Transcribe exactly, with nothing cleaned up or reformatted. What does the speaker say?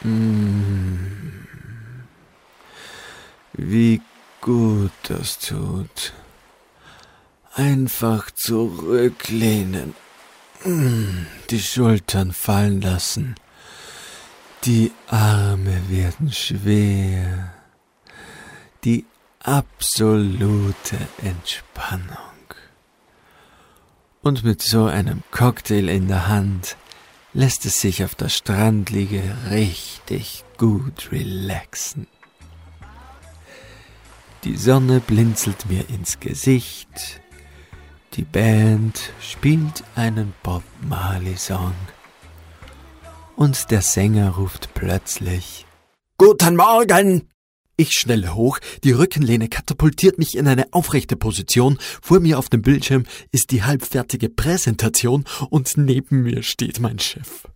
Mm. Wie gut das tut. Einfach zurücklehnen. Mm. Die Schultern fallen lassen. Die Arme werden schwer. Die absolute Entspannung. Und mit so einem Cocktail in der Hand lässt es sich auf der Strandliege richtig gut relaxen. Die Sonne blinzelt mir ins Gesicht. Die Band spielt einen Bob Marley-Song. Und der Sänger ruft plötzlich: »Guten Morgen!« Ich schnelle hoch, die Rückenlehne katapultiert mich in eine aufrechte Position, vor mir auf dem Bildschirm ist die halbfertige Präsentation und neben mir steht mein Chef.